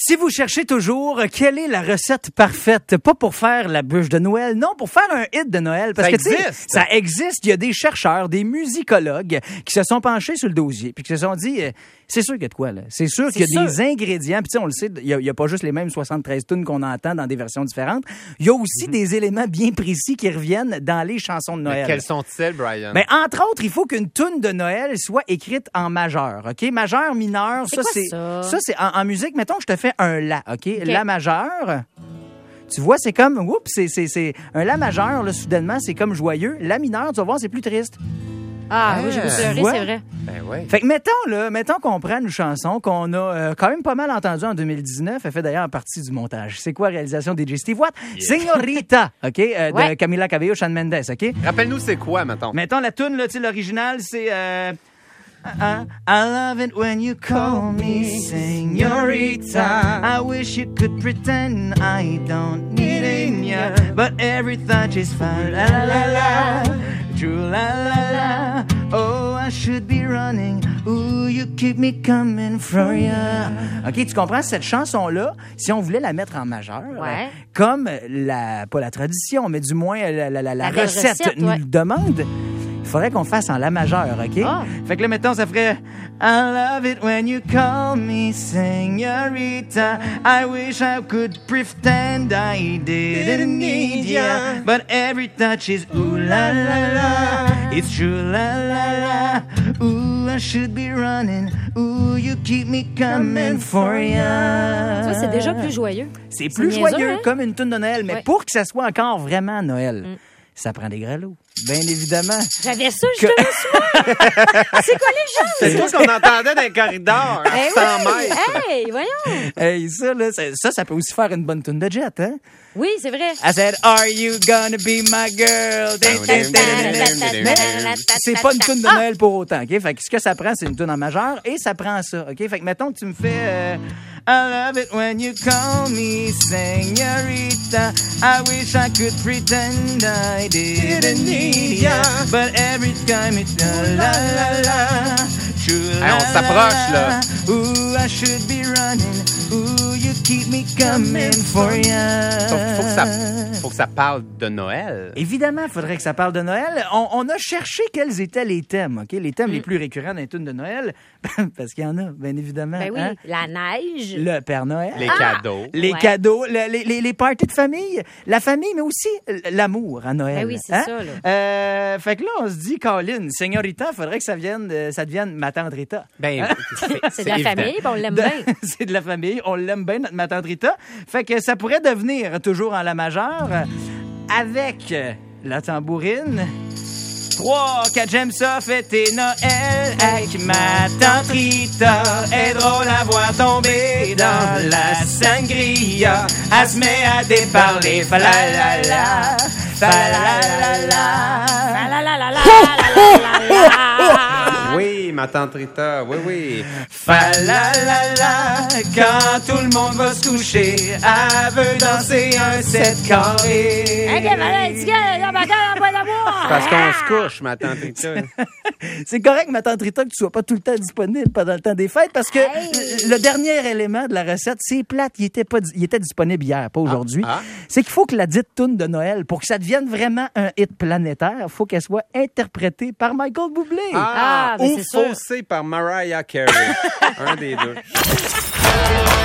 Si vous cherchez toujours quelle est la recette parfaite, pas pour faire la bûche de Noël, non, pour faire un hit de Noël. Parce ça que, existe. Ça existe. Il y a des chercheurs, des musicologues qui se sont penchés sur le dossier puis qui se sont dit, c'est sûr qu'il y a de quoi, là. C'est sûr qu'il y a des ingrédients. Puis, tu sais, on le sait, il y a pas juste les mêmes 73 tunes qu'on entend dans des versions différentes. Il y a aussi des éléments bien précis qui reviennent dans les chansons de Noël. Mais quels sont-ils, Brian? Ben, entre autres, il faut qu'une tune de Noël soit écrite en majeur, OK? Majeur, mineur, ça, c'est en musique. Mettons que je te fais un La, OK? La majeur. Tu vois, c'est comme, c'est un La majeur, là, soudainement, c'est comme joyeux. La mineur, tu vas voir, c'est plus triste. Ah oui, j'ai pleuré, c'est vrai. Ben oui. Fait que mettons qu'on prenne une chanson qu'on a quand même pas mal entendue en 2019. Elle fait d'ailleurs partie du montage. C'est quoi, réalisation DJ Steve Watt? Yeah. Señorita, OK? De Camila Cabello, Shawn Mendes, OK? Rappelle-nous c'est quoi, mettons? Mettons la tune, là, tu sais, l'original, c'est... I love it when you call me señorita. I wish you could pretend I don't need ya, but every touch is fine. La la la la, true la la la. Oh, I should be running. Ooh, you keep me coming for ya. OK, tu comprends cette chanson-là? Si on voulait la mettre en majeur, comme pas la tradition, mais du moins la recette nous le demande. Il faudrait qu'on fasse en La majeur, OK? Oh. Fait que là, mettons, ça ferait I love it when you call me señorita. I wish I could pretend I didn't need ya. But every touch is ooh la la la. It's true la la la. Ooh, I should be running. Ooh, you keep me coming for ya. Tu vois, c'est déjà plus joyeux. C'est plus joyeux, comme une toune de Noël. Mais pour que ça soit encore vraiment Noël, ça prend des grelots. Bien évidemment. J'avais ça, je te le souhaite. C'est quoi les gens? C'est tout ce qu'on entendait dans les corridors à 100 mètres. Hey, voyons. Hey, ça peut aussi faire une bonne tune de Jet, hein? Oui, c'est vrai. I said, are you gonna be my girl? C'est pas une tune de Noël pour autant, OK? Fait que ce que ça prend, c'est une tune en majeur et ça prend ça, OK? Fait que mettons que tu me fais I love it when you call me señorita. I wish I could pretend I didn't need ya, but every time it's la la la. Hey, on s'approche, là. Ooh, I should be running. Ooh, you keep me coming for ya. Sauf faut que ça parle de Noël. Évidemment, il faudrait que ça parle de Noël. On a cherché quels étaient les thèmes, OK? Les thèmes les plus récurrents dans les tunes de Noël. Parce qu'il y en a, bien évidemment. Ben oui, hein? la neige. Le Père Noël. Les cadeaux. Les cadeaux, les parties de famille. La famille, mais aussi l'amour à Noël. Ben oui, c'est ça, là. Fait que là, on se dit, Colin, señorita, il faudrait que ça devienne ma tante Rita. Ben, c'est de la famille, puis on l'aime bien. C'est de la famille, on l'aime bien, notre ma tante Rita. Fait que ça pourrait devenir toujours en La majeure avec la tambourine. 3, 4, j'aime ça, fêter Noël avec ma tante Rita. Est drôle à voir tomber dans la sangria. Elle se met à déparler, fa la la la, fa la la la, fa la la la la. Oui, ma tante Rita, oui. Fa la la la, quand tout le monde va se coucher, elle veut danser un 7 carré. Parce qu'on se couche, ma tante Rita. C'est correct, ma tante Rita, que tu sois pas tout le temps disponible pendant le temps des fêtes, parce que le dernier élément de la recette, c'est plate, il était disponible hier, pas aujourd'hui. C'est qu'il faut que la dite toune de Noël, pour que ça devienne vraiment un hit planétaire, il faut qu'elle soit interprétée par Michael Bublé. Ou faussée par Mariah Carey. Un des deux.